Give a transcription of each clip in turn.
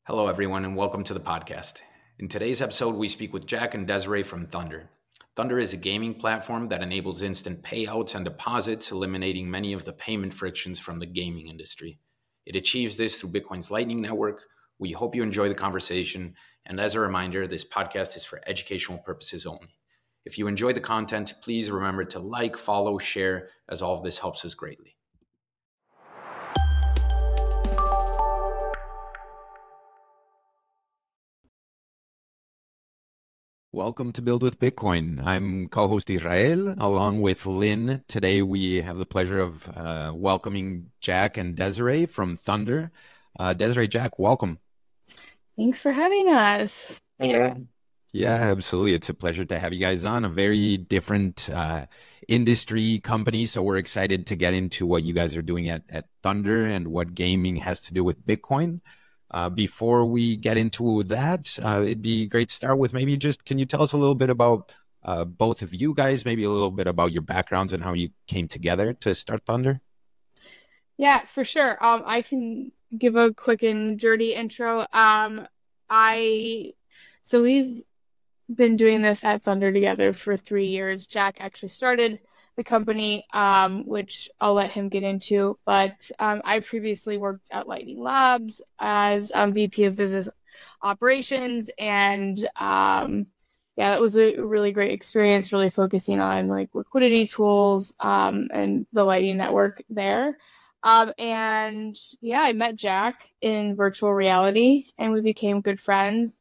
Hello, everyone, and welcome to the podcast. In today's episode, we speak with Jack and Desiree from Thunder. Thunder is a gaming platform that enables instant payouts and deposits, eliminating many of the payment frictions from the gaming industry. It achieves this through Bitcoin's Lightning Network. We hope you enjoy the conversation. And as a reminder, this podcast is for educational purposes only. If you enjoy the content, please remember to like, follow, share, as all of this helps us greatly. Welcome to Build with Bitcoin. I'm co-host Israel along with Lynn. Today we have the pleasure of welcoming Jack and Desiree from Thunder. Desiree, Jack, welcome. Thanks for having us. Yeah. Yeah, absolutely. It's a pleasure to have you guys on. A very different industry company, so we're excited to get into what you guys are doing at Thunder and what gaming has to do with Bitcoin. Before we get into that, it'd be great to start with maybe just, can you tell us a little bit about both of you guys, maybe a little bit about your backgrounds and how you came together to start Thunder? Yeah, for sure. I can give a quick and dirty intro. So we've been doing this at Thunder together for 3 years. Jack actually started the company, which I'll let him get into. But I previously worked at Lightning Labs as VP of Business Operations, and that was a really great experience. Really focusing on like liquidity tools and the Lightning Network there. And yeah, I met Jack in virtual reality, and we became good friends.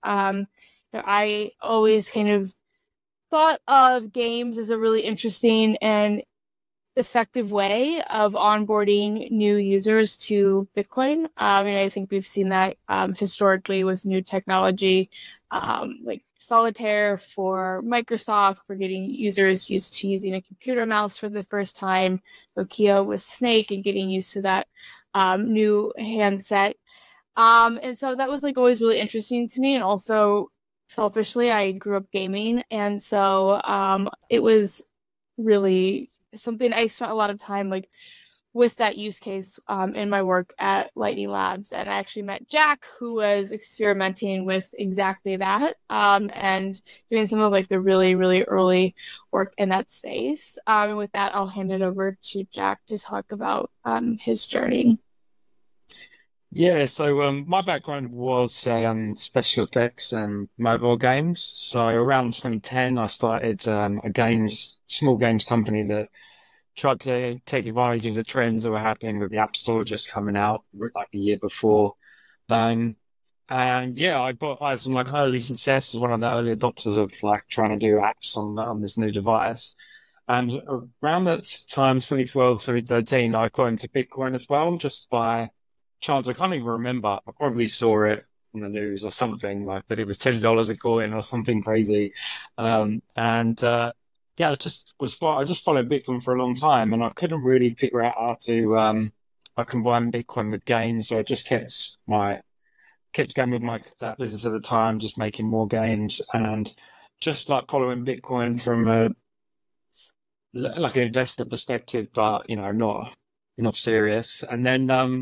I always kind of thought of games as a really interesting and effective way of onboarding new users to Bitcoin. I think we've seen that historically with new technology, like Solitaire for Microsoft, for getting users used to using a computer mouse for the first time, Nokia with Snake and getting used to that new handset. And so that was like always really interesting to me. And also, selfishly, I grew up gaming, and so it was really something I spent a lot of time like with that use case in my work at Lightning Labs. And I actually met Jack, who was experimenting with exactly that and doing some of like the really, really early work in that space. And with that, I'll hand it over to Jack to talk about his journey. Yeah, so my background was special effects and mobile games. So around 2010, I started a small games company that tried to take advantage of the trends that were happening with the App Store just coming out like a year before. And yeah, I had some like early success as one of the early adopters of like trying to do apps on this new device. And around that time, 2012, 2013, I got into Bitcoin as well, just by chance. I can't even remember. I probably saw it on the news or something, like that it was $10 a coin or something crazy. Yeah, I just followed Bitcoin for a long time, and I couldn't really figure out how to combine Bitcoin with games. So I just kept going with my that business at the time, just making more games and just like following Bitcoin from like an investor perspective, but not serious. And then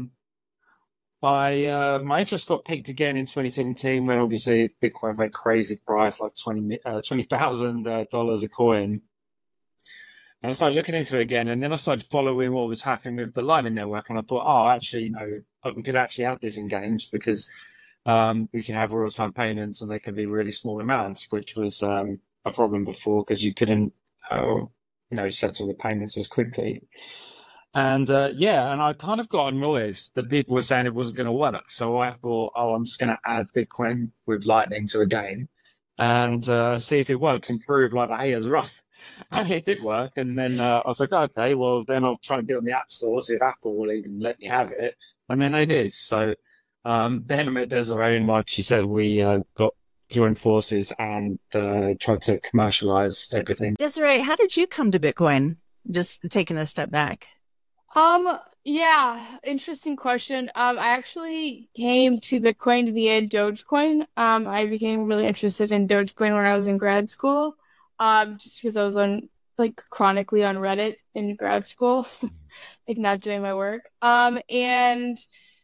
my interest got piqued again in 2017 when obviously Bitcoin went crazy price, like $20,000 a coin. And I started looking into it again, and then I started following what was happening with the Lightning Network, and I thought, actually, we could actually have this in games because we can have real-time payments, and they can be really small amounts, which was a problem before because you couldn't, settle the payments as quickly. And and I kind of got annoyed that people were saying it wasn't going to work. So I thought, I'm just going to add Bitcoin with Lightning to a game and see if it works and prove like, hey, it's rough. And it did work. And then I was like, okay, well, then I'll try and do it on the App Store, see if Apple will even let me have it. And then they did. So then I met Desiree, and like she said, we got joined forces and tried to commercialize everything. Desiree, how did you come to Bitcoin? Just taking a step back. Yeah, interesting question. I actually came to Bitcoin via Dogecoin. I became really interested in Dogecoin when I was in grad school. Just because I was chronically on Reddit in grad school, like not doing my work. And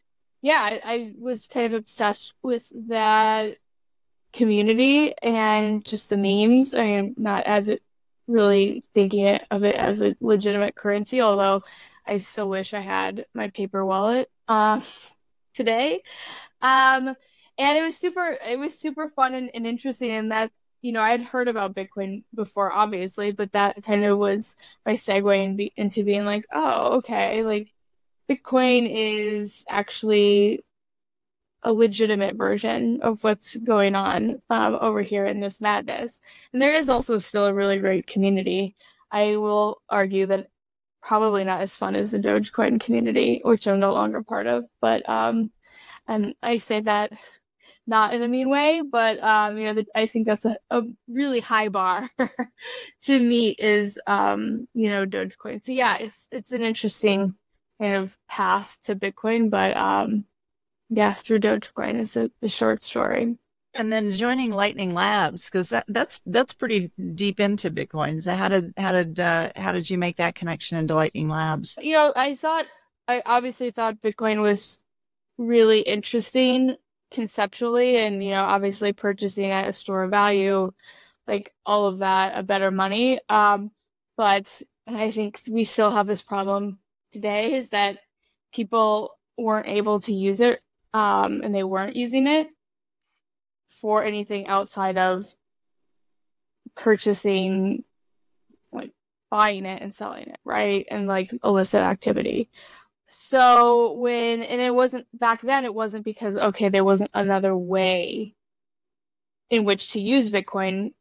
yeah, I was kind of obsessed with that community and just the memes. I am not as it really thinking of it as a legitimate currency, although I still wish I had my paper wallet today. Um, and it was super fun and interesting. And that, I had heard about Bitcoin before, obviously, but that kind of was my segue into being like, oh, okay, like Bitcoin is actually a legitimate version of what's going on over here in this madness. And there is also still a really great community. I will argue that probably not as fun as the Dogecoin community, which I'm no longer part of, but and I say that not in a mean way, but I think that's a really high bar to meet is Dogecoin. So yeah, it's an interesting kind of path to Bitcoin, but yeah, through Dogecoin is the short story. And then joining Lightning Labs, because that's pretty deep into Bitcoin. So how did you make that connection into Lightning Labs? I obviously thought Bitcoin was really interesting conceptually, and obviously purchasing at a store of value, like all of that, a better money. But I think we still have this problem today is that people weren't able to use it, and they weren't using it for anything outside of purchasing, like buying it and selling it, right? And like illicit activity. So it wasn't back then, it wasn't because, okay, there wasn't another way in which to use Bitcoin.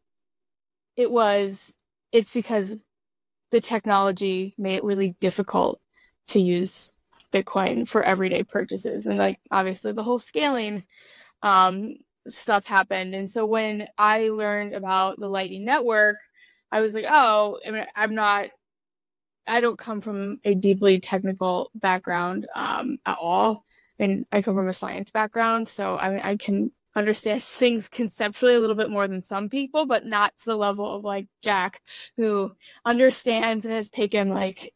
It's because the technology made it really difficult to use Bitcoin for everyday purchases. And like, obviously the whole scaling, stuff happened. And so when I learned about the Lightning Network, I was like, oh, I mean, I don't come from a deeply technical background at all. I mean, I come from a science background, so I mean, I can understand things conceptually a little bit more than some people, but not to the level of like Jack, who understands and has taken like,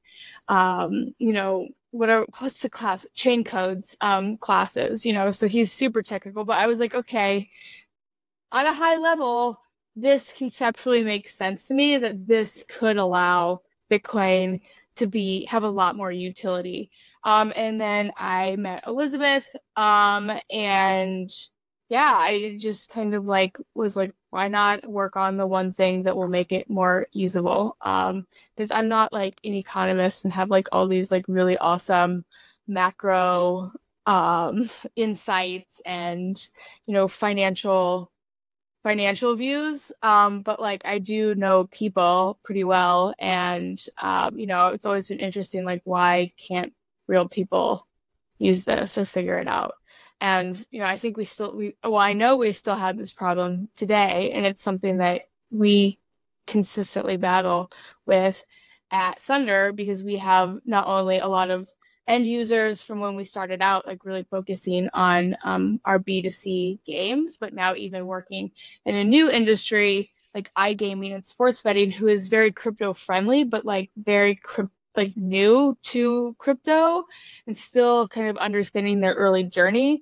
what's the class, chain codes classes, so he's super technical. But I was like, okay, on a high level, this conceptually makes sense to me that this could allow Bitcoin to have a lot more utility. And then I met Elizabeth, and yeah, I just kind of like was like, why not work on the one thing that will make it more usable? Because I'm not like an economist and have like all these like really awesome macro insights and financial views, but like I do know people pretty well, and it's always been interesting, like why can't real people use this or figure it out? And I think I know we still have this problem today, and it's something that we consistently battle with at Thunder, because we have not only a lot of end users from when we started out, like really focusing on our B2C games, but now even working in a new industry like iGaming and sports betting, who is very crypto friendly, but like very new to crypto and still kind of understanding their early journey.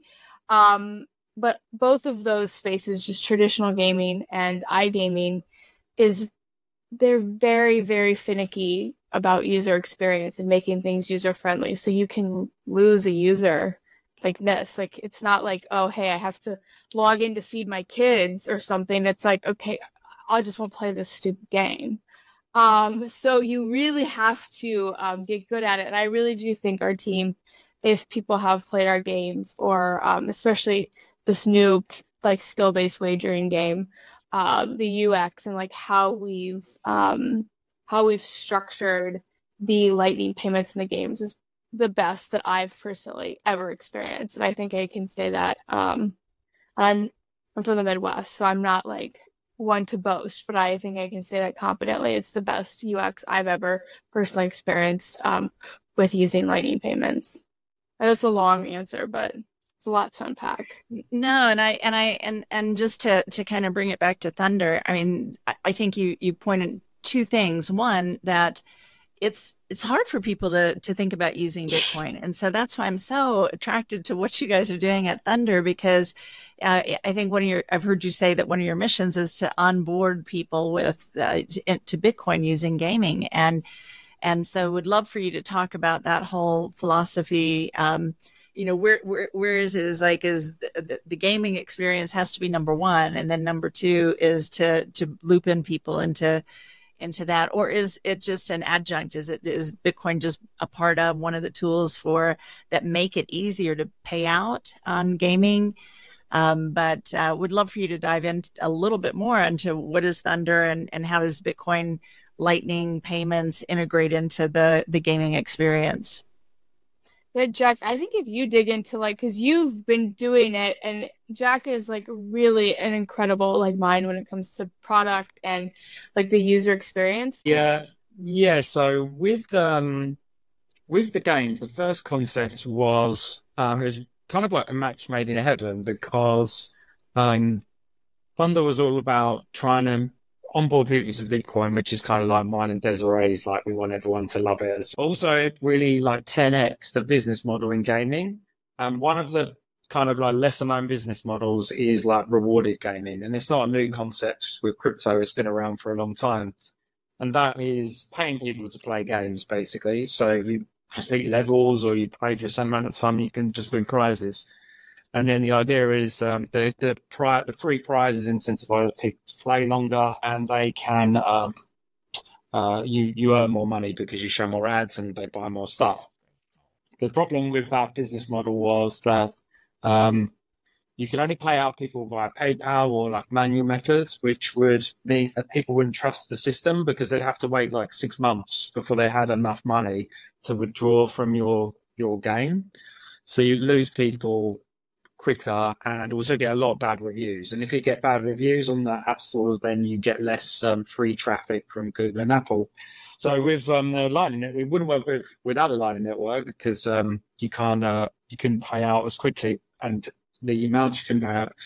But both of those spaces, just traditional gaming and iGaming, they're very, very finicky about user experience and making things user friendly. So you can lose a user like this. Like, it's not like, oh, hey, I have to log in to feed my kids or something. It's like, okay, I just won't play this stupid game. So you really have to get good at it. And I really do think our team, if people have played our games, or especially this new like skill-based wagering game, the UX and like how we've structured the Lightning payments in the games is the best that I've personally ever experienced. And I think I can say that I'm from the Midwest, so I'm not like one to boast, but I think I can say that confidently. It's the best UX I've ever personally experienced with using Lightning payments. And that's a long answer, but it's a lot to unpack. No, and just to kind of bring it back to Thunder, I mean, I think you pointed two things. One, that it's hard for people to think about using Bitcoin. And so that's why I'm so attracted to what you guys are doing at Thunder, because I think I've heard you say that one of your missions is to onboard people with to Bitcoin using gaming. And so would love for you to talk about that whole philosophy. Where is it? Is the gaming experience has to be number one, and then number two is to loop in people into that, or is it just an adjunct? Is Bitcoin just a part of one of the tools that make it easier to pay out on gaming? But would love for you to dive in a little bit more into what is Thunder and how does Bitcoin Lightning payments integrate into the gaming experience? Yeah, Jack, I think if you dig into because you've been doing it, and Jack is really an incredible mind when it comes to product and the user experience. Yeah. So with the games, the first concept was kind of like a match made in heaven, because Thunder was all about trying to onboard people to Bitcoin, which is kind of like mine and Desiree's, we want everyone to love it. Also, it really 10x the business model in gaming. One of the kind of lesser known business models is rewarded gaming. And it's not a new concept with crypto. It's been around for a long time. And that is paying people to play games, basically. So you complete levels or you play for some amount of time, you can just win prizes. And then the idea is the free prizes incentivize people to play longer, and they can you earn more money because you show more ads and they buy more stuff. The problem with that business model was that you can only pay out people via PayPal or manual methods, which would mean that people wouldn't trust the system because they'd have to wait 6 months before they had enough money to withdraw from your game. So you lose people quicker and also get a lot of bad reviews. And if you get bad reviews on the app stores, then you get less free traffic from Google and Apple. So with the Lightning Network, it wouldn't work without a Lightning Network because you couldn't pay out as quickly, and the amounts you can pay out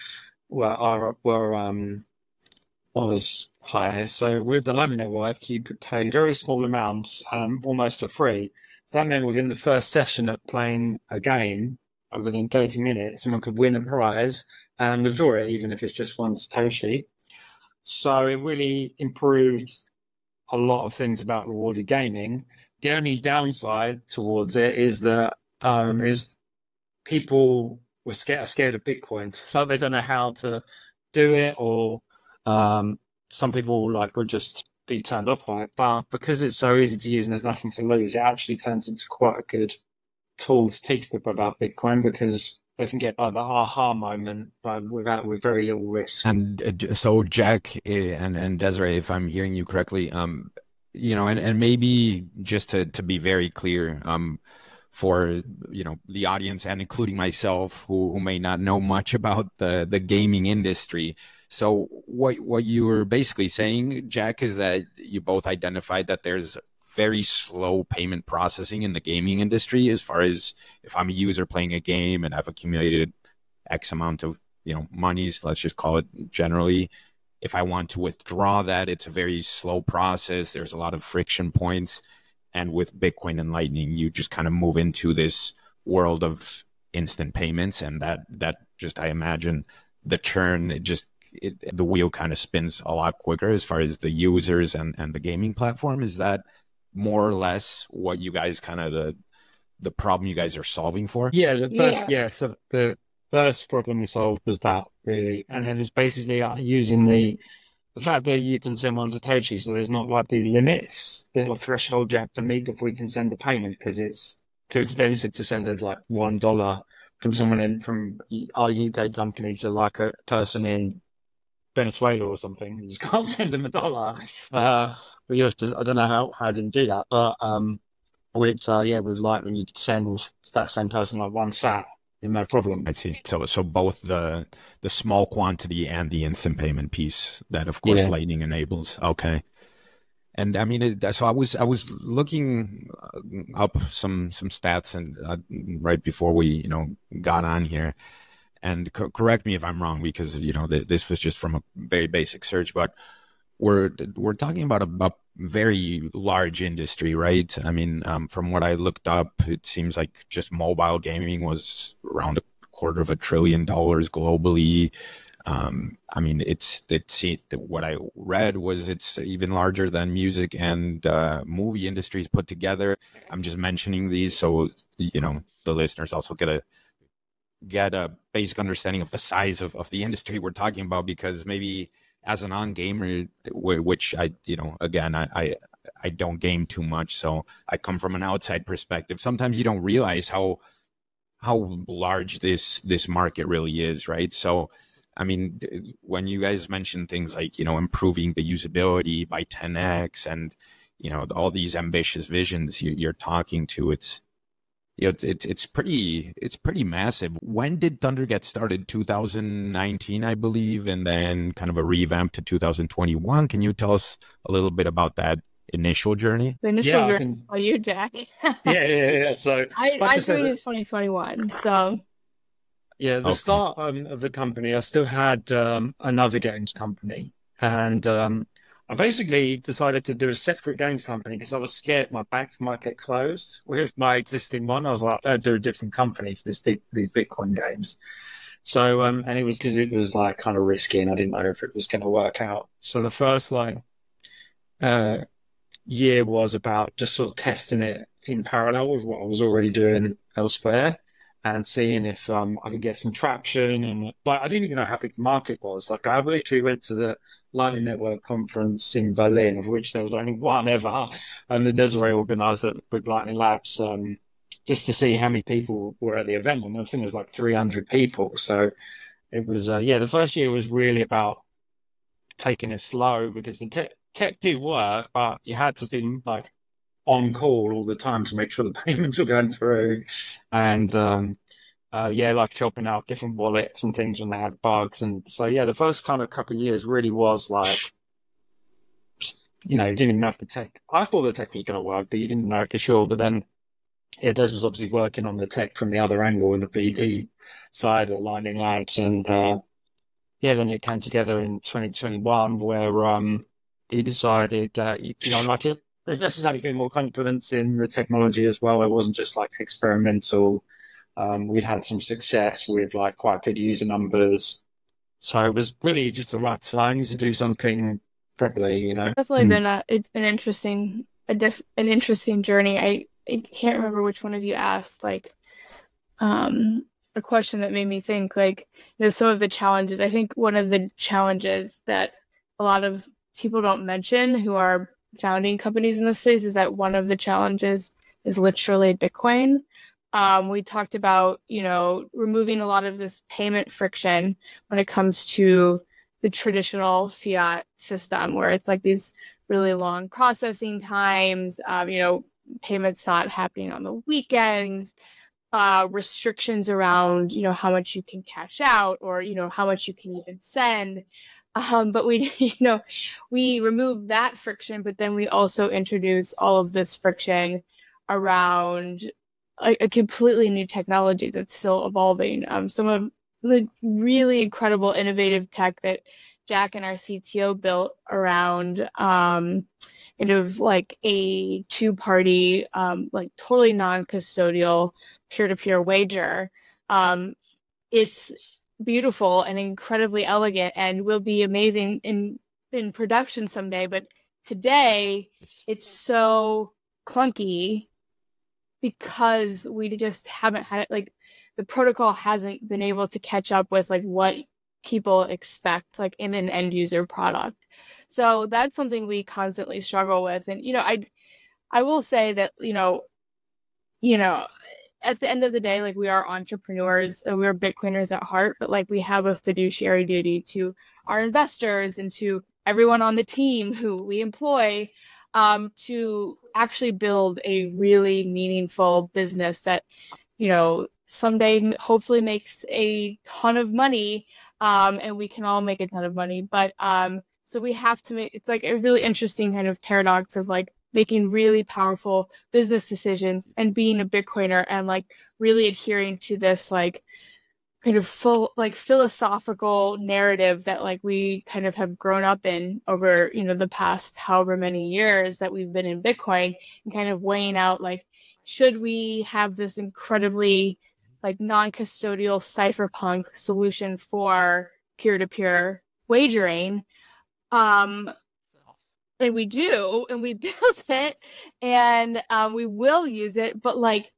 was higher. So with the Lightning Network, you could pay very small amounts, almost for free. So that meant within the first session of playing a game, within 30 minutes, someone could win a prize and withdraw it, even if it's just one Satoshi. So it really improved a lot of things about rewarded gaming. The only downside towards it is that people were scared of Bitcoin. So they don't know how to do it, or some people would just be turned off by it. But because it's so easy to use and there's nothing to lose, it actually turns into quite a good tool to teach people about Bitcoin, because they can get the aha moment with very little risk. And so Jack and Desiree, if I'm hearing you correctly, and maybe just to be very clear, for the audience and including myself who may not know much about the gaming industry. So what you were basically saying, Jack, is that you both identified that there's very slow payment processing in the gaming industry, as far as if I'm a user playing a game and I've accumulated X amount of monies, let's just call it generally. If I want to withdraw that, it's a very slow process. There's a lot of friction points. And with Bitcoin and Lightning, you just kind of move into this world of instant payments, and that just, I imagine, the churn, the wheel kind of spins a lot quicker as far as the users and the gaming platform. Is that more or less what you guys the problem you guys are solving for? Yeah, so the first problem we solved was that, really. And then it's basically using the fact that you can send one Satoshi, so there's not these limits or threshold you have to meet before you can send a payment, because it's too expensive to send $1 from someone from our UK company to a person in Venezuela or something. You just can't send them $1. But you have to, I don't know how I didn't do that, but with Lightning, you could send that same person one sat, no problem. I see. So both the small quantity and the instant payment piece that, of course, Lightning enables. Okay. And I mean, so I was looking up some stats and right before we got on here, and correct me if I'm wrong, because this was just from a very basic search, but we're talking about very large industry, right? I mean, from what I looked up, it seems like just mobile gaming was around $250 billion globally. I mean, what I read was it's even larger than music and movie industries put together. I'm just mentioning these so the listeners also get a basic understanding of the size of the industry we're talking about, because maybe as a non-gamer, which I don't game too much, so I come from an outside perspective. Sometimes you don't realize how large this market really is, right? So, I mean, when you guys mention things like, improving the usability by 10x and, all these ambitious visions you're talking to, it's pretty massive. When did Thunder get started? 2019, I believe, and then kind of a revamp to 2021. Can you tell us a little bit about that initial journey? The initial journey. Oh, you, Jack. Yeah. So I joined in 2021. So yeah, the start of the company, I still had another games company, and I basically decided to do a separate games company because I was scared my banks might get closed with my existing one. I was like, I'd do a different company for these Bitcoin games. So, and it was because it was like kind of risky and I didn't know if it was going to work out. So the first year was about just sort of testing it in parallel with what I was already doing elsewhere and seeing if I could get some traction. And I didn't even know how big the market was. Like, I literally went to the Lightning Network conference in Berlin, of which there was only one ever, and the Desiree organised it with Lightning Labs, just to see how many people were at the event. And I think it was like 300 people. So it was, the first year was really about taking it slow because the tech did work, but you had to be like on call all the time to make sure the payments were going through, and like chopping out different wallets and things when they had bugs. And so the first kind of couple of years really was like, you didn't even know if the tech. I thought the tech was going to work, but you didn't know for sure. But then Des was obviously working on the tech from the other angle in the BD side of Lightning Labs, and then it came together in 2021 where he decided that it just had a bit more confidence in the technology as well. It wasn't just like experimental. We'd had some success with like quite good user numbers. So it was really just the right time to do something properly, Definitely been it's been an interesting journey. I can't remember which one of you asked like a question that made me think like, some of the challenges. I think one of the challenges that a lot of people don't mention who are founding companies in this space is that one of the challenges is literally Bitcoin. We talked about, removing a lot of this payment friction when it comes to the traditional fiat system, where it's like these really long processing times, payments not happening on the weekends, restrictions around, how much you can cash out or, how much you can even send. But we, we remove that friction, but then we also introduce all of this friction around a completely new technology that's still evolving. Some of the really incredible innovative tech that Jack and our CTO built around like a two-party, like totally non-custodial peer-to-peer wager. It's beautiful and incredibly elegant and will be amazing in production someday. But today it's so clunky because we just haven't had it. Like the protocol hasn't been able to catch up with like what people expect like in an end user product. So that's something we constantly struggle with. And, I will say that, at the end of the day, like we are entrepreneurs and we're Bitcoiners at heart, but like we have a fiduciary duty to our investors and to everyone on the team who we employ to actually build a really meaningful business that, someday hopefully makes a ton of money and we can all make a ton of money. But so we have to make, it's like a really interesting kind of paradox of like making really powerful business decisions and being a Bitcoiner and like really adhering to this like kind of full like philosophical narrative that like we kind of have grown up in over, the past however many years that we've been in Bitcoin, and kind of weighing out like, should we have this incredibly like non-custodial cypherpunk solution for peer-to-peer wagering? And we do, and we built it, and we will use it, but like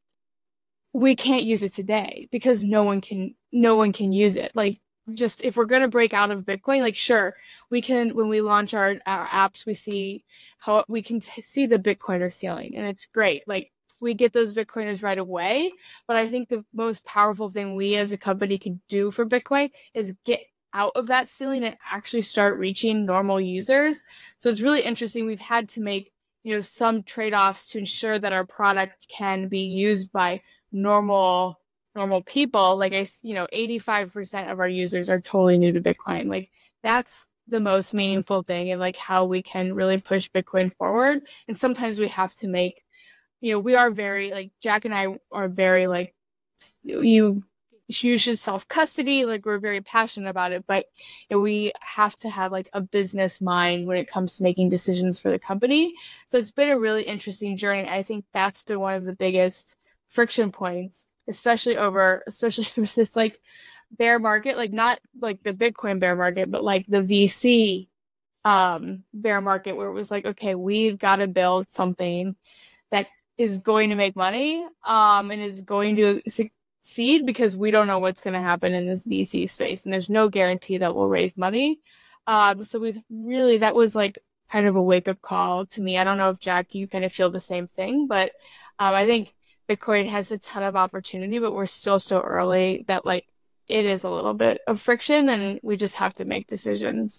we can't use it today because no one can use it. Like, just if we're going to break out of Bitcoin, like, sure, we can, when we launch our apps, we see how we can see the Bitcoiner ceiling, and it's great. Like, we get those Bitcoiners right away. But I think the most powerful thing we as a company can do for Bitcoin is get out of that ceiling and actually start reaching normal users. So it's really interesting. We've had to make, some trade-offs to ensure that our product can be used by normal people. Like 85% of our users are totally new to Bitcoin. Like, that's the most meaningful thing, and like how we can really push Bitcoin forward. And sometimes we have to make, we are very like, Jack and I are very like, you should self-custody. Like, we're very passionate about it, but we have to have like a business mind when it comes to making decisions for the company. So it's been a really interesting journey. I think that's been one of the biggest friction points, especially for this like bear market, like not like the Bitcoin bear market, but like the VC bear market, where it was like, okay, we've got to build something that is going to make money and is going to succeed, because we don't know what's going to happen in this VC space, and there's no guarantee that we'll raise money. So that was like kind of a wake-up call to me. I don't know if, Jack, you kind of feel the same thing, but I think Bitcoin has a ton of opportunity, but we're still so early that like it is a little bit of friction, and we just have to make decisions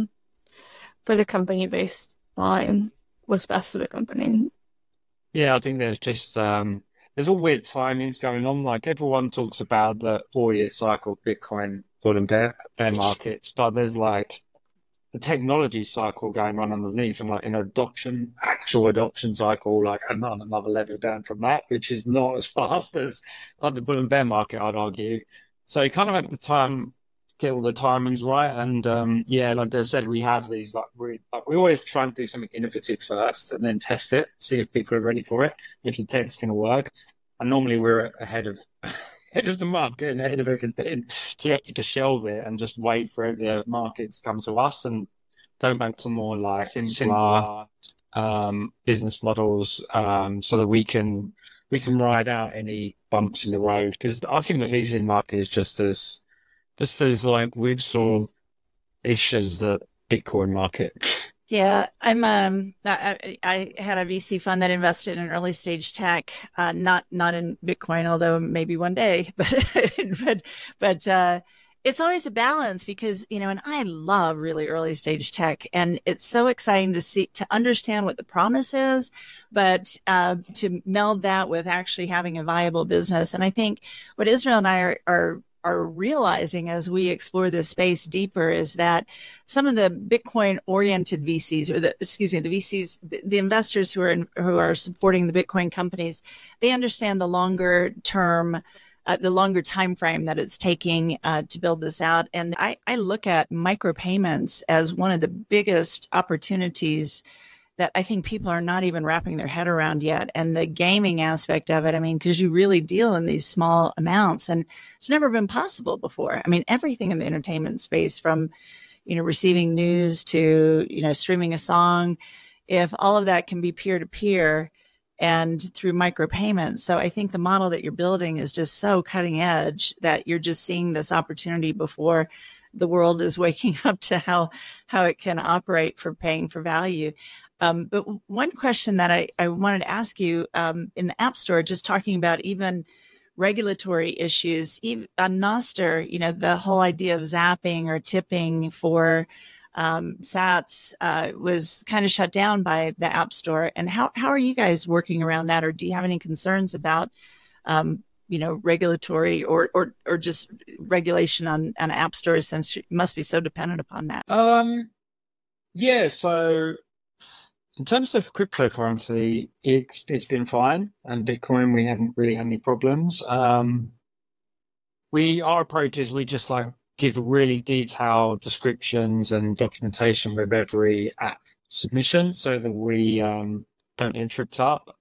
for the company based on what's best for the company. Yeah, I think there's just there's all weird timings going on. Like, everyone talks about the 4-year cycle Bitcoin bull and bear markets, but there's like the technology cycle going on underneath, and like an actual adoption cycle, like another level down from that, which is not as fast as like the bull and bear market, I'd argue. So you kind of have to get all the timings right. And like I said, we have these we always try and do something innovative first, and then test it, see if people are ready for it, if the tech's going to work. And normally we're ahead of the market and ahead of everything, to have to shelve it and just wait for the market to come to us and go back to more like simpler business models, so that we can ride out any bumps in the road. Because I think the VC market is just as like whipsaw-ish as the Bitcoin market. Yeah, I had a VC fund that invested in early stage tech, not in Bitcoin, although maybe one day, but it's always a balance, because, and I love really early stage tech, and it's so exciting to understand what the promise is, but to meld that with actually having a viable business. And I think what Israel and I are realizing as we explore this space deeper is that some of the Bitcoin oriented VCs, or the VCs, the investors who are supporting the Bitcoin companies, they understand the longer term, the longer time frame that it's taking to build this out. And I look at micropayments as one of the biggest opportunities that I think people are not even wrapping their head around yet. And the gaming aspect of it, I mean, because you really deal in these small amounts, and it's never been possible before. I mean, everything in the entertainment space, from, receiving news to, streaming a song, if all of that can be peer to peer and through micropayments. So I think the model that you're building is just so cutting edge that you're just seeing this opportunity before the world is waking up to how it can operate for paying for value. But one question that I wanted to ask you, in the App Store, just talking about even regulatory issues, even on Nostr, the whole idea of zapping or tipping for sats was kind of shut down by the App Store. And how are you guys working around that? Or do you have any concerns about, regulatory or just regulation on App Stores, since you must be so dependent upon that? Yeah, so in terms of cryptocurrency, it's been fine, and Bitcoin, we haven't really had any problems. Our approach is we just like give really detailed descriptions and documentation with every app submission so that we don't get tripped up.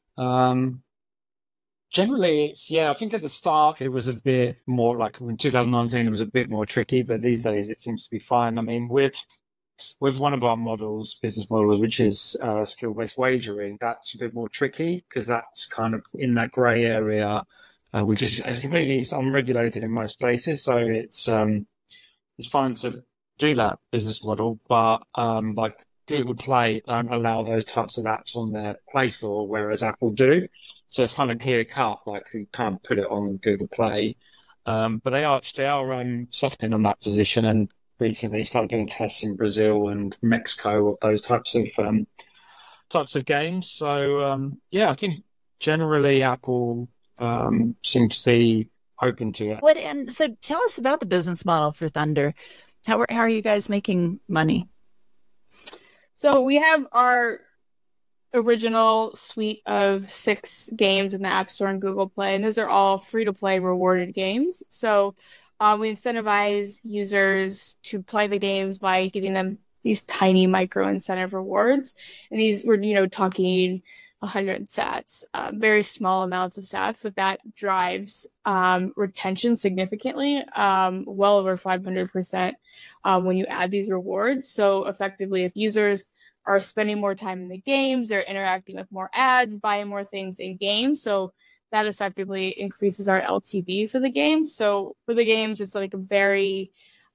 Generally, I think at the start it was a bit more like in 2019 it was a bit more tricky, but these days it seems to be fine. I mean, with one of our business models, which is skill-based wagering, that's a bit more tricky because that's kind of in that grey area, which is completely unregulated in most places. So it's fine to do that business model, but like Google Play don't allow those types of apps on their Play Store, whereas Apple do. So it's kind of clear cut, like you can't put it on Google Play. But they are softening on that position, and recently started doing tests in Brazil and Mexico of those types of games. So I think generally Apple seems to be open to it. And so tell us about the business model for Thunder. How are you guys making money? So we have our original suite of 6 games in the App Store and Google Play, and those are all free-to-play rewarded games. So we incentivize users to play the games by giving them these tiny micro incentive rewards. And these we're, talking 100 sats, very small amounts of sats, but that drives retention significantly, well over 500% when you add these rewards. So effectively, if users are spending more time in the games, they're interacting with more ads, buying more things in games. So that effectively increases our LTV for the game. So for the games, it's like a very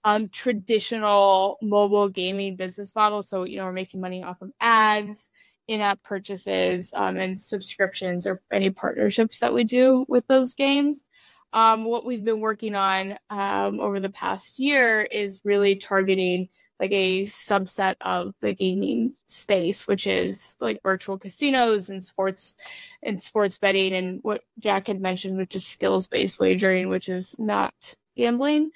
traditional mobile gaming business model. So, we're making money off of ads, in-app purchases, and subscriptions or any partnerships that we do with those games. What we've been working on over the past year is really targeting like a subset of the gaming space, which is like virtual casinos and sports betting, and what Jack had mentioned, which is skills-based wagering, which is not gambling.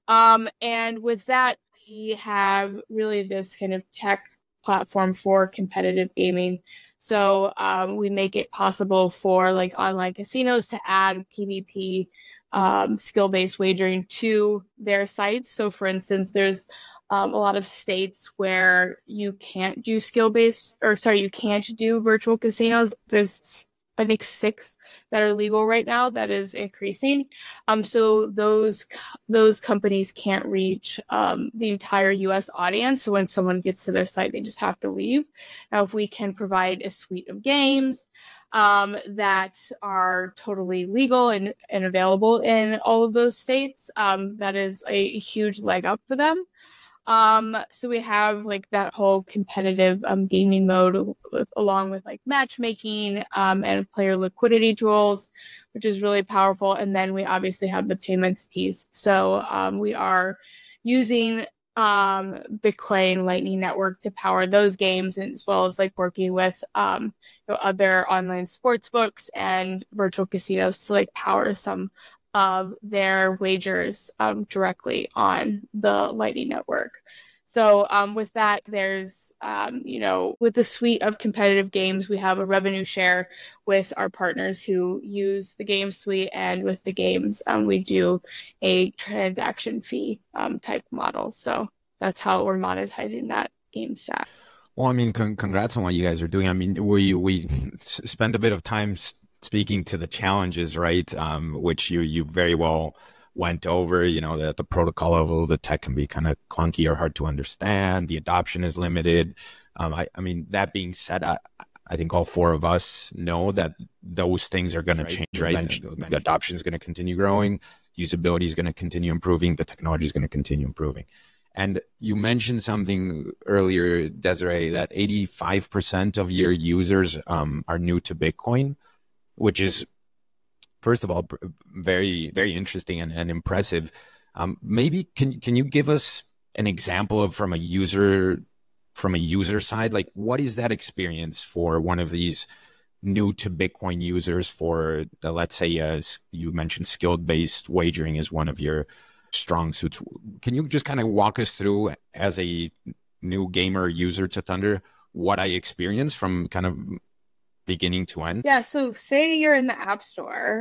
And with that, we have really this kind of tech platform for competitive gaming. So we make it possible for like online casinos to add PvP skill-based wagering to their sites. So for instance, there's a lot of states where you can't do you can't do virtual casinos. There's, I think, 6 that are legal right now. That is increasing. So those companies can't reach the entire U.S. audience. So when someone gets to their site, they just have to leave. Now, if we can provide a suite of games that are totally legal and available in all of those states, that is a huge leg up for them. So we have like that whole competitive gaming mode along with like matchmaking and player liquidity tools, which is really powerful. And then we obviously have the payments piece. So we are using Bitcoin Lightning Network to power those games, as well as like working with other online sports books and virtual casinos to like power some of their wagers directly on the Lightning Network. So with that, there's, with the suite of competitive games, we have a revenue share with our partners who use the game suite, and with the games, we do a transaction fee type model. So that's how we're monetizing that game stack. Well, I mean, congrats on what you guys are doing. I mean, we spent a bit of time speaking to the challenges, right? Which you very well went over, at the protocol level, the tech can be kind of clunky or hard to understand. The adoption is limited. I mean, that being said, I think all 4 of us know that those things are going to change, right? The adoption is going to continue growing. Usability is going to continue improving. The technology is going to continue improving. And you mentioned something earlier, Desiree, that 85% of your users are new to Bitcoin, which is, first of all, very, very interesting and impressive. Maybe can you give us an example of from a user side, like what is that experience for one of these new to Bitcoin users? For let's say you mentioned skill-based wagering is one of your strong suits. Can you just kind of walk us through, as a new gamer user to Thunder, what I experienced from kind of beginning to end? Yeah, so say you're in the App Store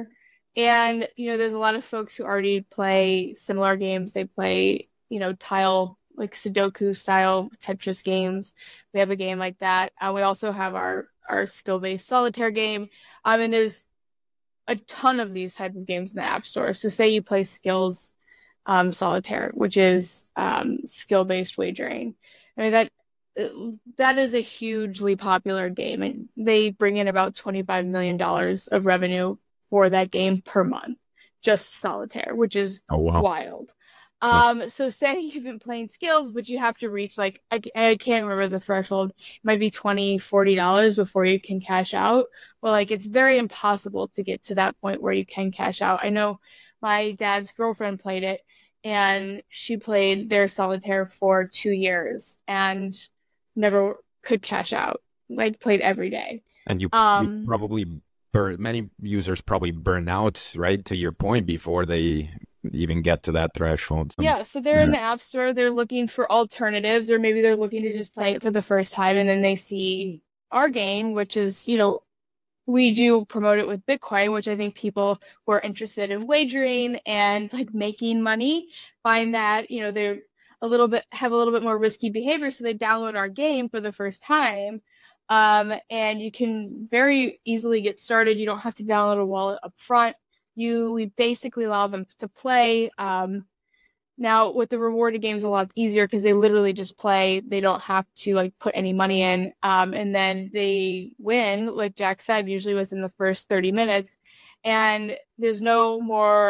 And, there's a lot of folks who already play similar games. They play, tile, like Sudoku style Tetris games. We have a game like that. We also have our skill-based solitaire game. And there's a ton of these type of games in the App Store. So say you play Skills Solitaire, which is skill-based wagering. I mean, that is a hugely popular game, and they bring in about $25 million of revenue for that game per month, just Solitaire, which is wild. So say you've been playing Skills, but you have to reach, like, I can't remember the threshold. It might be $20, $40 before you can cash out. Well, like, it's very impossible to get to that point where you can cash out. I know my dad's girlfriend played it, and she played their Solitaire for 2 years and never could cash out, like, played every day. And you probably many users probably burn out, right, to your point, before they even get to that threshold. Yeah, so they're in the App Store, they're looking for alternatives, or maybe they're looking to just play it for the first time, and then they see our game, which is, we do promote it with Bitcoin, which I think people who are interested in wagering and, like, making money find that, they're have a little bit more risky behavior, so they download our game for the first time. And you can very easily get started. You don't have to download a wallet up front. We basically allow them to play. Now, with the rewarded games, a lot easier because they literally just play. They don't have to, like, put any money in. And then they win, like Jack said, usually within the first 30 minutes. And there's nothing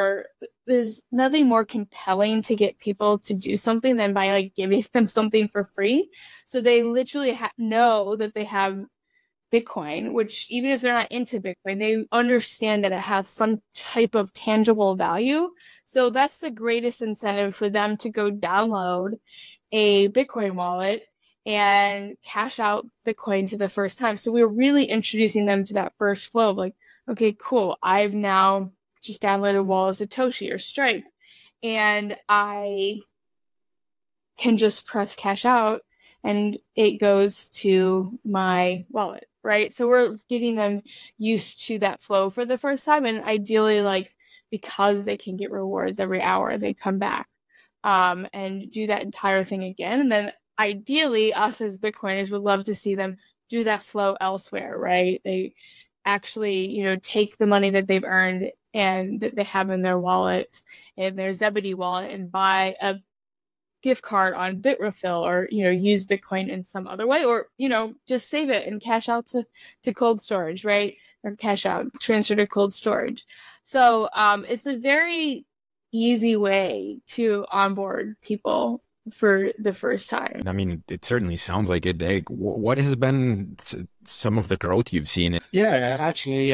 more compelling to get people to do something than by, like, giving them something for free. So they literally know that they have Bitcoin, which, even if they're not into Bitcoin, they understand that it has some type of tangible value. So that's the greatest incentive for them to go download a Bitcoin wallet and cash out Bitcoin to the first time. So we're really introducing them to that first flow of, like, okay, cool, I've now just downloaded a wallet of Satoshi or Stripe, and I can just press cash out and it goes to my wallet, right? So we're getting them used to that flow for the first time, and ideally, like, because they can get rewards every hour, they come back and do that entire thing again. And then ideally, us as Bitcoiners would love to see them do that flow elsewhere, right? They actually, take the money that they've earned and that they have in their wallet, in their Zebedee wallet, and buy a gift card on Bitrefill, or, use Bitcoin in some other way, or, just save it and cash out to cold storage, right? Or cash out, transfer to cold storage. So it's a very easy way to onboard people for the first time. I mean, it certainly sounds like it. What has been some of the growth you've seen? Yeah, actually,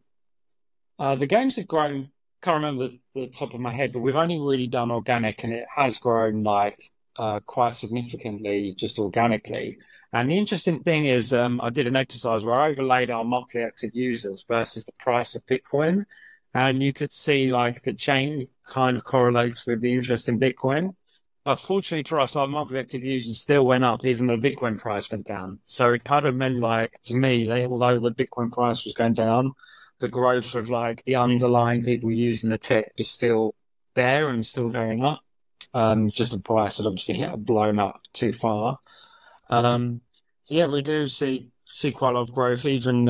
the games have grown. Can't remember the top of my head, but we've only really done organic, and it has grown, like, quite significantly just organically. And the interesting thing is, I did an exercise where I overlaid our monthly active users versus the price of Bitcoin, and you could see, like, the chain kind of correlates with the interest in Bitcoin. But fortunately for us, our monthly active users still went up, even though the Bitcoin price went down. So it kind of meant, like, to me, although the Bitcoin price was going down, the growth of, like, the underlying people using the tech is still there and still going up. Just the price had obviously blown up too far. Yeah, we do see quite a lot of growth. Even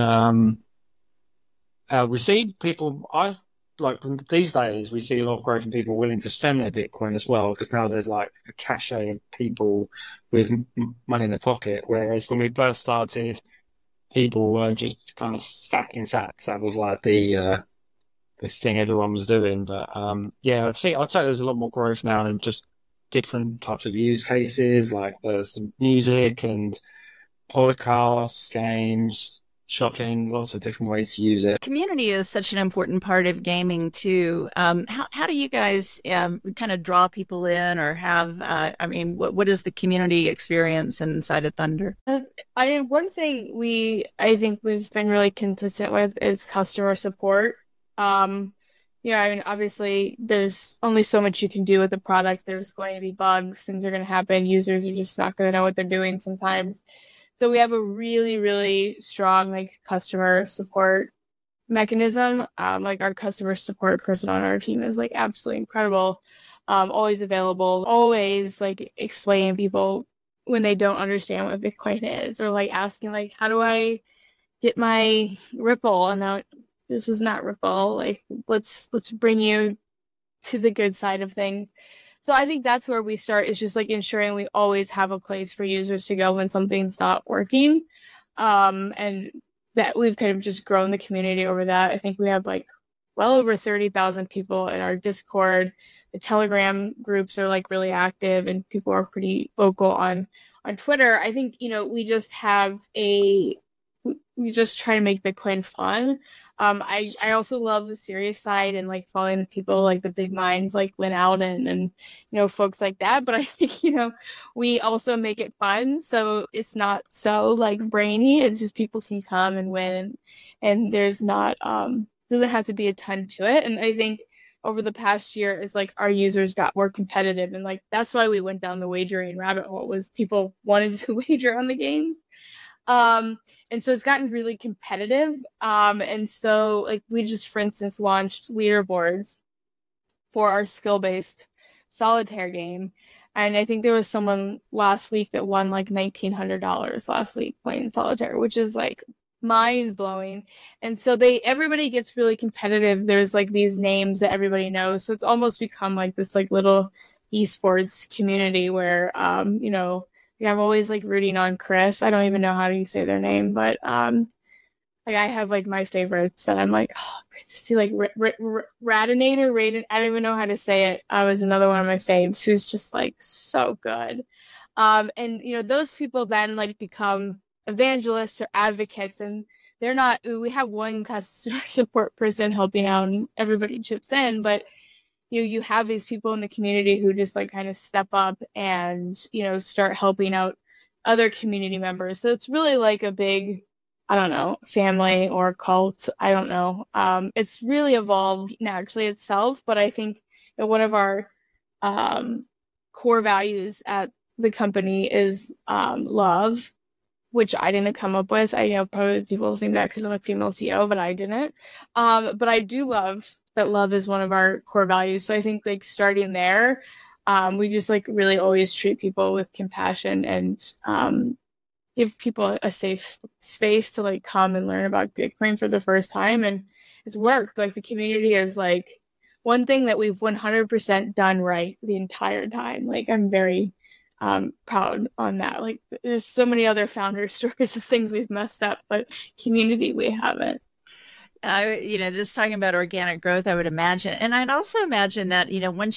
we see people. These days, we see a lot of growth in people willing to spend their Bitcoin as well, because now there's, like, a cache of people with money in their pocket. Whereas when we first started, people were just kind of stacking sats. That was, like, the this thing everyone was doing. But yeah, I'd say there's a lot more growth now, and just different types of use cases, like there's some music and podcasts, games, shopping, lots of different ways to use it. Community is such an important part of gaming too. How do you guys kind of draw people in, or have, what is the community experience inside of Thunder? One thing I think we've been really consistent with is customer support. Obviously there's only so much you can do with the product. There's going to be bugs, things are going to happen. Users are just not going to know what they're doing sometimes. So we have a really, really strong, like, customer support mechanism. Like our customer support person on our team is like absolutely incredible. Always available, always like explaining people when they don't understand what Bitcoin is, or like asking like, how do I get my Ripple? And now this is not Ripple. Like, let's bring you to the good side of things. So I think that's where we start, is just like ensuring we always have a place for users to go when something's not working. And that we've kind of just grown the community over that. I think we have like well over 30,000 people in our Discord. The Telegram groups are like really active, and people are pretty vocal on Twitter. I think, we just try to make Bitcoin fun. I also love the serious side and like following people like the big minds like Lynn Alden and folks like that. But I think we also make it fun, so it's not so like brainy. It's just people can come and win, and there's not doesn't have to be a ton to it. And I think over the past year, it's like our users got more competitive, and like that's why we went down the wagering rabbit hole, was people wanted to wager on the games. And so it's gotten really competitive. And so like we just, for instance, launched leaderboards for our skill-based solitaire game. And I think there was someone last week that won like $1,900 last week playing solitaire, which is like mind-blowing. And so everybody gets really competitive. There's like these names that everybody knows. So it's almost become like this like little esports community where, I'm always like rooting on Chris. I don't even know how to say their name, but like I have like my favorites that I'm like, oh, great to see, like Radinator. I don't even know how to say it. I was another one of my faves who's just like so good. And those people then like become evangelists or advocates, and they're not. We have one customer support person helping out, and everybody chips in, but you have these people in the community who just like kind of step up and, start helping out other community members. So it's really like a big, I don't know, family or cult. I don't know. It's really evolved naturally itself, but I think that one of our core values at the company is love, which I didn't come up with. I know probably people think that because I'm a female CEO, but I didn't. But I do love that love is one of our core values. So I think like starting there, we just like really always treat people with compassion and give people a safe space to like come and learn about Bitcoin for the first time. And it's worked. Like the community is like one thing that we've 100% done right the entire time. Like I'm very proud on that. Like there's so many other founder stories of things we've messed up, but community we haven't. Just talking about organic growth, I would imagine. And I'd also imagine that,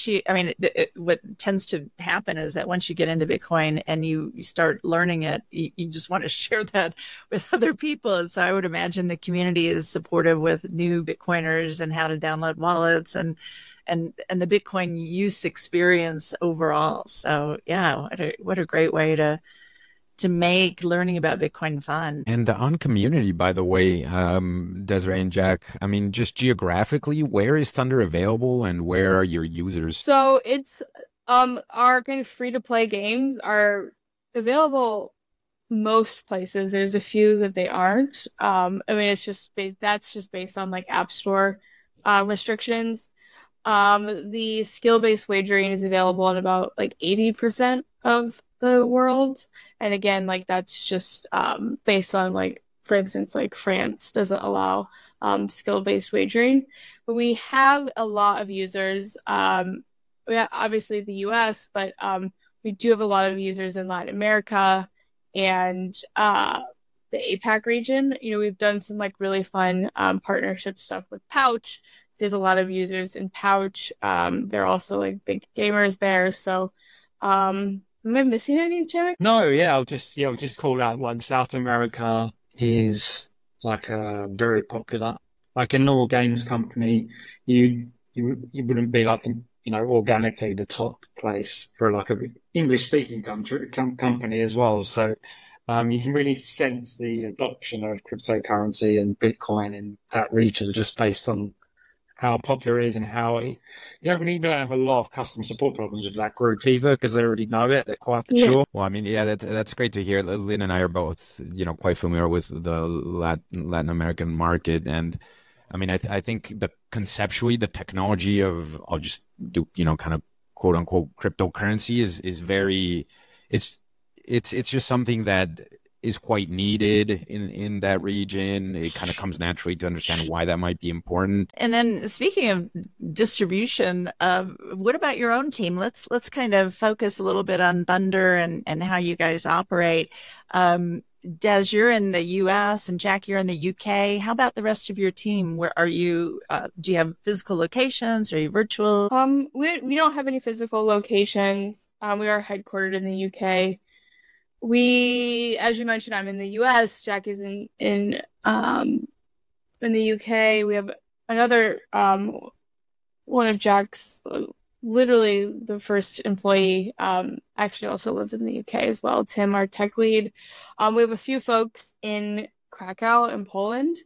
what tends to happen is that once you get into Bitcoin and you start learning it, you just want to share that with other people. And so I would imagine the community is supportive with new Bitcoiners and how to download wallets and the Bitcoin use experience overall. So yeah, what a great way to make learning about Bitcoin fun. And on community, by the way, Desiree and Jack, just geographically, where is Thunder available and where are your users? So it's our kind of free-to-play games are available most places. There's a few that they aren't. It's just that's just based on like App Store restrictions. The skill-based wagering is available in about like 80% of the world, and again, like that's just based on like, for instance, like France doesn't allow skill-based wagering, but we have a lot of users. We have obviously the US, but we do have a lot of users in Latin America and the APAC region. We've done some like really fun partnership stuff with Pouch. There's a lot of users in Pouch. They're also like big gamers there. So am I missing any, Jack? No, yeah, I'll just call out one. South America is like very popular. Like a normal games company, you wouldn't be like organically the top place for like a English speaking company as well. So you can really sense the adoption of cryptocurrency and Bitcoin in that region just based on how popular it is and how you don't really have a lot of customer support problems with that group either because they already know it. They're quite mature. Well, that's great to hear. Lynn and I are both, quite familiar with the Latin American market, and I mean, I think conceptually the technology of, I'll just do, kind of quote unquote cryptocurrency is very, it's just something that is quite needed in that region. It kind of comes naturally to understand why that might be important. And then speaking of distribution, what about your own team? Let's kind of focus a little bit on Thunder and how you guys operate. Des, you're in the US, and Jack, you're in the UK. How about the rest of your team? Where are you? Do you have physical locations? Are you virtual? We don't have any physical locations. We are headquartered in the UK. We, as you mentioned, I'm in the US. Jack is in the UK. We have another one of Jack's, literally the first employee, actually also lives in the UK as well. Tim, our tech lead. We have a few folks in Krakow in Poland.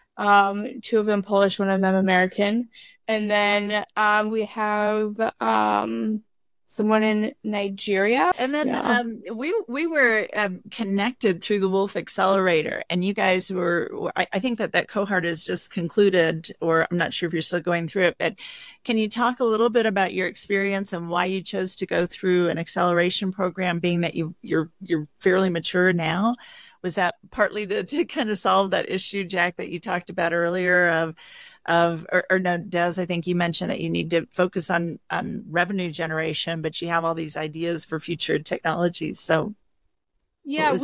2 of them Polish, 1 of them American. And then we have someone in Nigeria. And then we were connected through the Wolf Accelerator, and you guys were, I think that cohort is just concluded, or I'm not sure if you're still going through it, but can you talk a little bit about your experience and why you chose to go through an acceleration program, being that you're fairly mature now? Was that partly to kind of solve that issue, Jack, that you talked about earlier or no, Des, I think you mentioned that you need to focus on revenue generation, but you have all these ideas for future technologies. So yeah,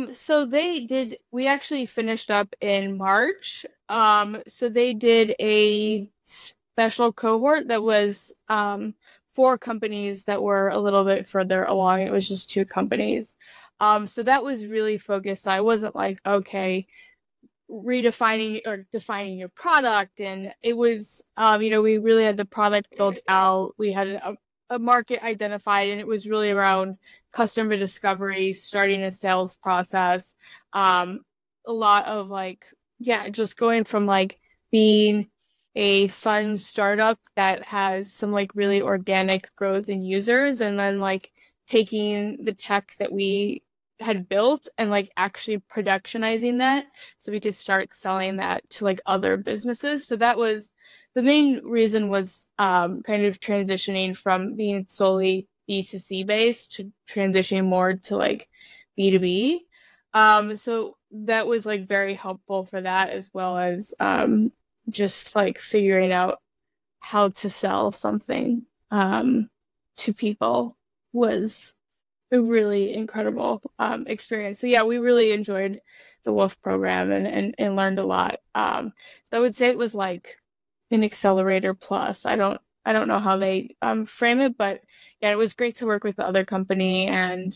we actually finished up in March. So they did a special cohort that was 4 companies that were a little bit further along. It was just 2 companies. So that was really focused. I wasn't like, okay, redefining or defining your product, and it was we really had the product built out. We had a market identified, and it was really around customer discovery, starting a sales process, a lot of just going from being a fun startup that has some really organic growth in users, and then taking the tech that we had built and actually productionizing that so we could start selling that to other businesses. So that was the main reason, was kind of transitioning from being solely B2C based to transitioning more to B2B. So that was very helpful for that, as well as just figuring out how to sell something to people was a really incredible experience. So yeah, we really enjoyed the Wolf program and learned a lot. So I would say it was an accelerator plus. I don't know how they frame it, but yeah, it was great to work with the other company and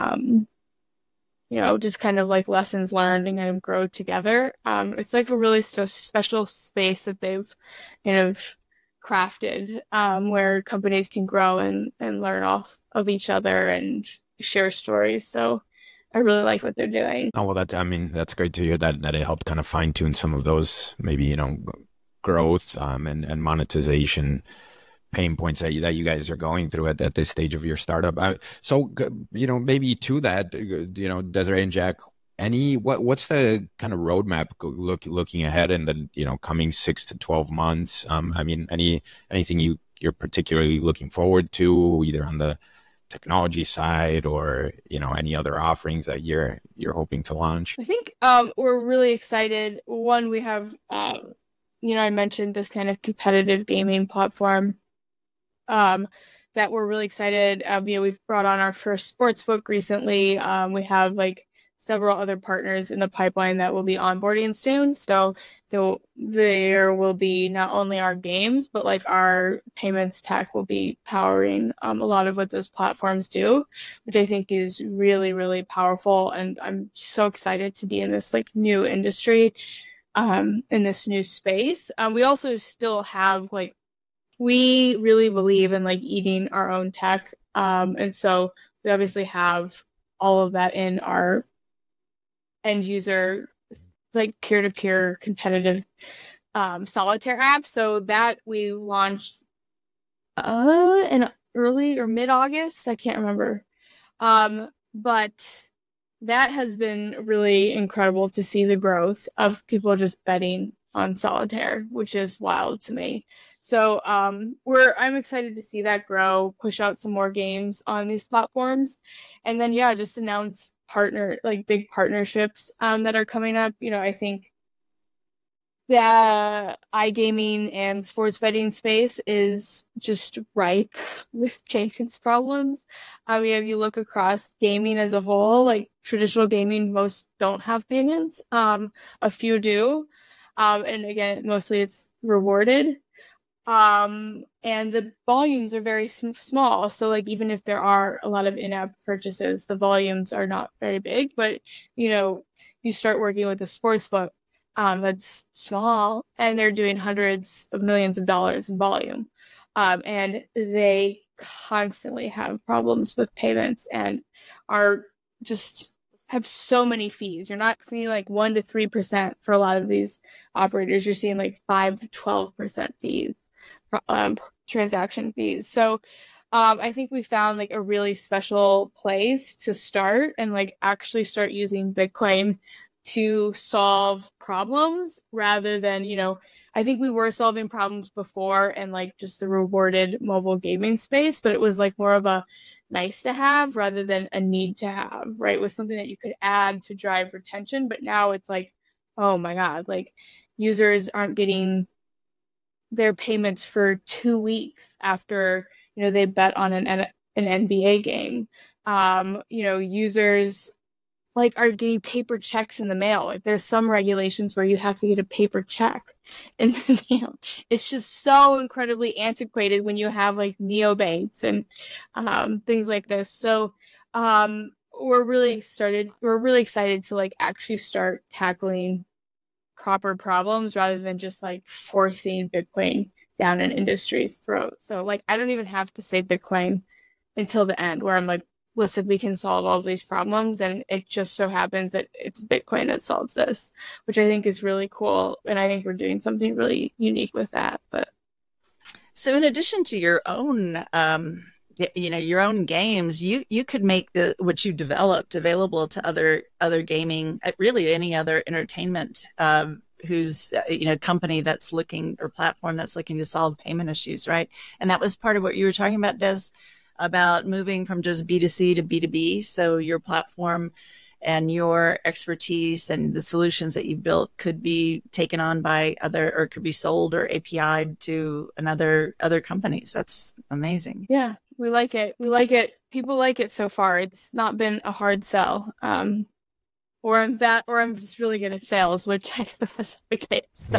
just kind of lessons learned and kind of grow together. It's a really special space that they've kind of crafted, where companies can grow and learn off of each other and share stories. So I really like what they're doing. Oh, well, that's great to hear that it helped kind of fine tune some of those maybe, growth and monetization pain points that you guys are going through at this stage of your startup. So, maybe to that, Desiree and Jack, what's the kind of roadmap looking ahead in the, coming 6 to 12 months? Anything you're particularly looking forward to, either on the technology side or any other offerings that you're hoping to launch? I think we're really excited. One, we have I mentioned this kind of competitive gaming platform that we're really excited. We've brought on our first sportsbook recently. We have several other partners in the pipeline that will be onboarding soon. So there will be not only our games, but our payments tech will be powering a lot of what those platforms do, which I think is really, really powerful. And I'm so excited to be in this new industry, in this new space. We also still have we really believe in eating our own tech. And so we obviously have all of that in our end user, peer-to-peer competitive solitaire app. So that we launched in early or mid-August. I can't remember. But that has been really incredible to see the growth of people just betting on Solitaire, which is wild to me. So I'm excited to see that grow, push out some more games on these platforms, and then just announce big partnerships that are coming up. I think the iGaming and sports betting space is just ripe with payments problems. If you look across gaming as a whole, like traditional gaming, most don't have payments. A few do. And again, mostly it's rewarded. And the volumes are very small. So like, even if there are a lot of in-app purchases, the volumes are not very big, but you start working with a sports book that's small, and they're doing hundreds of millions of dollars in volume. And they constantly have problems with payments and are just have so many fees. You're not seeing like 1 to 3% for a lot of these operators. You're seeing like 5 to 12% fees, transaction fees. So I think we found like a really special place to start and like actually start using Bitcoin to solve problems rather than, I think we were solving problems before and like just the rewarded mobile gaming space, but it was like more of a nice to have rather than a need to have, right? It was something that you could add to drive retention, but now it's like, oh my God, like users aren't getting their payments for 2 weeks after, they bet on an NBA game. Users like are getting paper checks in the mail. Like there's some regulations where you have to get a paper check, and it's just so incredibly antiquated when you have like neobanks and things like this. So we're really excited to like actually start tackling proper problems rather than just like forcing Bitcoin down an industry's throat. So like I don't even have to say Bitcoin until the end, where I'm like, listen, we can solve all of these problems, and it just so happens that it's Bitcoin that solves this, which I think is really cool, and I think we're doing something really unique with that. But so, in addition to your own, your own games, you could make what you developed available to other gaming, really any other entertainment who's company that's looking, or platform that's looking to solve payment issues, right? And that was part of what you were talking about, Des, about moving from just B2C to B2B. So your platform and your expertise and the solutions that you built could be taken on by or could be sold or API'd to other companies. That's amazing. Yeah, we like it. People like it so far. It's not been a hard sell. Or I'm just really good at sales, which I think is the case. So.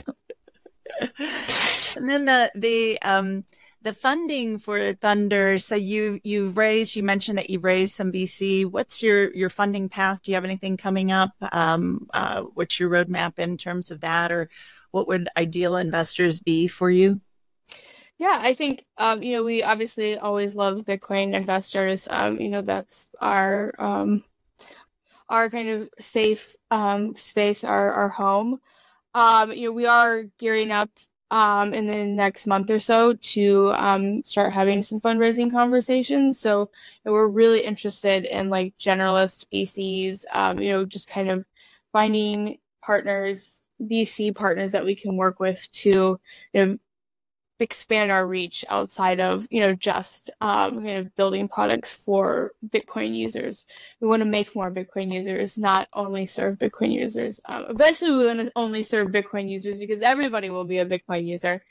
And then the funding for Thunder. So you mentioned that you've raised some VC. What's your funding path? Do you have anything coming up? What's your roadmap in terms of that, or what would ideal investors be for you? Yeah, I think, we obviously always love Bitcoin investors. That's our kind of safe space, our home. We are gearing up in the next month or so to start having some fundraising conversations. So we're really interested in like generalist VCs, just kind of finding VC partners that we can work with to expand our reach outside of just building products for Bitcoin users. We want to make more Bitcoin users, not only serve Bitcoin users. Eventually we want to only serve Bitcoin users because everybody will be a Bitcoin user.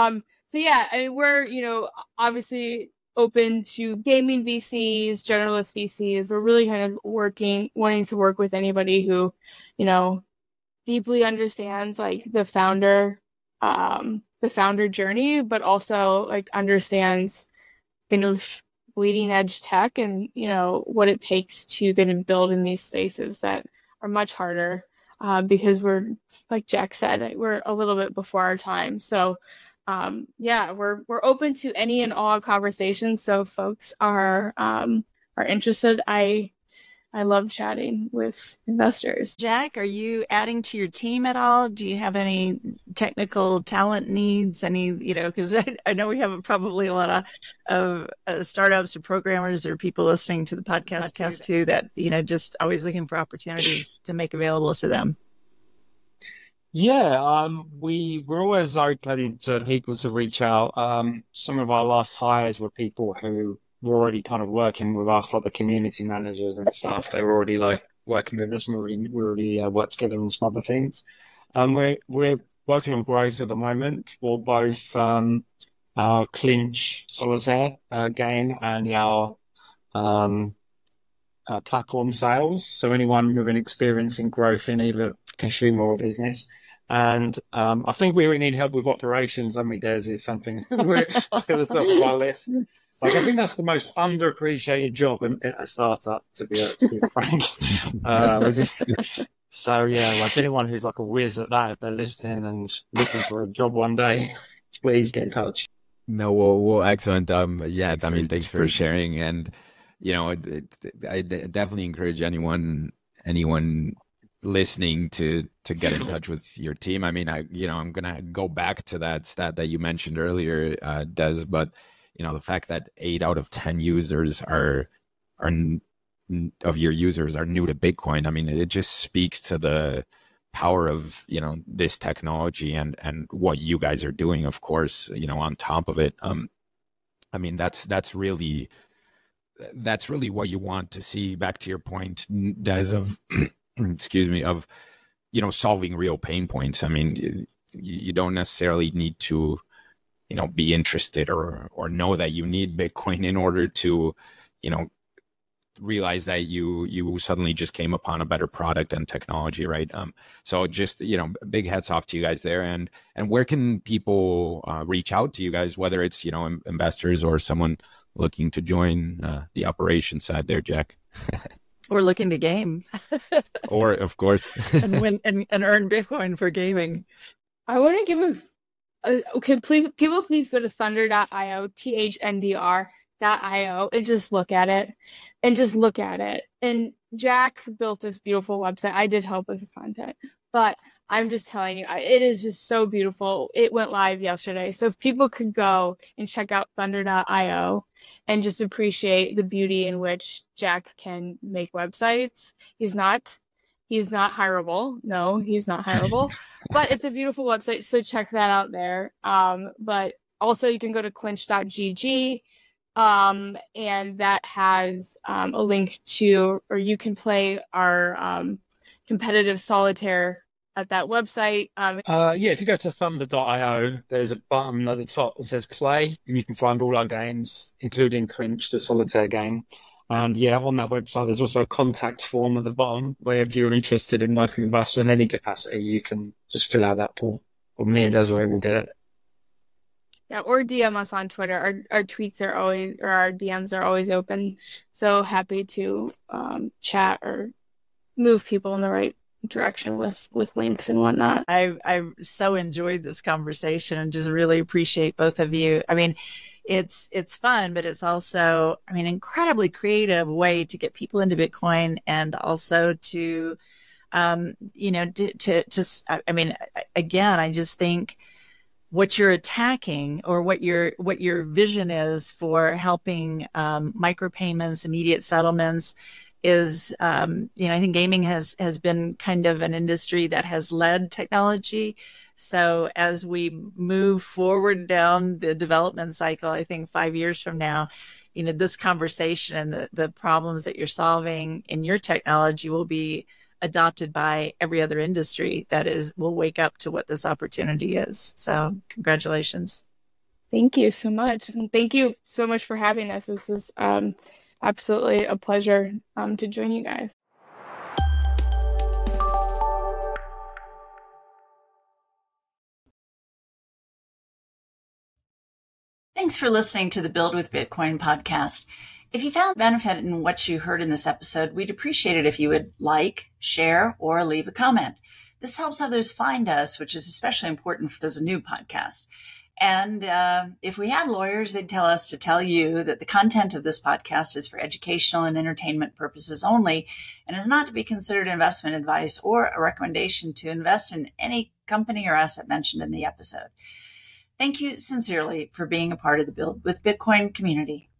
We're obviously open to gaming VCs, generalist VCs. We're really kind of wanting to work with anybody who deeply understands like the founder journey, but also like understands bleeding edge tech and what it takes to get and build in these spaces that are much harder because we're, like Jack said, we're a little bit before our time. So we're open to any and all conversations. So if folks are interested, I love chatting with investors. Jack, are you adding to your team at all? Do you have any technical talent needs? Because I know we have probably a lot of startups or programmers or people listening to the podcast too that, just always looking for opportunities to make available to them. Yeah, we're always open to people to reach out. Some of our last hires were people who were already kind of working with us, like the community managers and stuff. They were already like working with us, and we already worked together on some other things. We're working on growth at the moment for both our Clinch Solitaire game and our um, platform sales. So anyone with an experience in growth in either consumer or business. And I think we really need help with operations. I mean, is something we're at the top of our list. Like, I think that's the most underappreciated job in a startup, to be frank. So yeah, like anyone who's like a whiz at that, if they're listening and looking for a job one day, please get in touch. No, well, excellent. Yeah, I mean, thanks for sharing. And, you know, I definitely encourage anyone listening to get in touch with your team. I mean, I'm going to go back to that stat that you mentioned earlier, Des, but, you know, the fact that 8 out of 10 users of your users are new to Bitcoin. I mean, it just speaks to the power of, you know, this technology and what you guys are doing, of course, you know, on top of it. I mean, that's really what you want to see. Back to your point, Des, of excuse me, of, you know, solving real pain points. I mean, you don't necessarily need to, you know, be interested or know that you need Bitcoin in order to, you know, realize that you suddenly just came upon a better product and technology, right? So just, you know, big hats off to you guys there. And where can people reach out to you guys, whether it's, you know, investors or someone looking to join the operations side there, Jack? Or looking to game. Or, of course. and win and earn Bitcoin for gaming. I want to give people please go to thunder.io, THNDR.io, and just look at it. And Jack built this beautiful website. I did help with the content, but I'm just telling you, it is just so beautiful. It went live yesterday. So if people could go and check out thunder.io and just appreciate the beauty in which Jack can make websites. He's not hireable. No, he's not hireable, but it's a beautiful website. So check that out there. But also you can go to clinch.gg. And that has a link to, or you can play our competitive solitaire at that website. If you go to thunder.io, there's a button at the top that says play, and you can find all our games, including Clinch, the solitaire game. And yeah, on that website, there's also a contact form at the bottom where if you're interested in working with us in any capacity, you can just fill out that form. Or me and Desiree will get it. Yeah, or DM us on Twitter. Our tweets are always, or our DMs are always open. So happy to chat or move people in the right direction with links and whatnot. I so enjoyed this conversation and just really appreciate both of you. I mean, it's fun, but it's also, I mean, incredibly creative way to get people into Bitcoin and also to, I mean, again, I just think what you're attacking or what your vision is for helping micropayments, immediate settlements is, I think gaming has been kind of an industry that has led technology. So as we move forward down the development cycle, I think 5 years from now, you know, this conversation and the problems that you're solving in your technology will be adopted by every other industry will wake up to what this opportunity is. So congratulations. Thank you so much. And thank you so much for having us. This was absolutely a pleasure to join you guys. Thanks for listening to the Build with Bitcoin podcast. If you found benefit in what you heard in this episode, we'd appreciate it if you would like, share, or leave a comment. This helps others find us, which is especially important as a new podcast. And if we had lawyers, they'd tell us to tell you that the content of this podcast is for educational and entertainment purposes only and is not to be considered investment advice or a recommendation to invest in any company or asset mentioned in the episode. Thank you sincerely for being a part of the Build with Bitcoin community.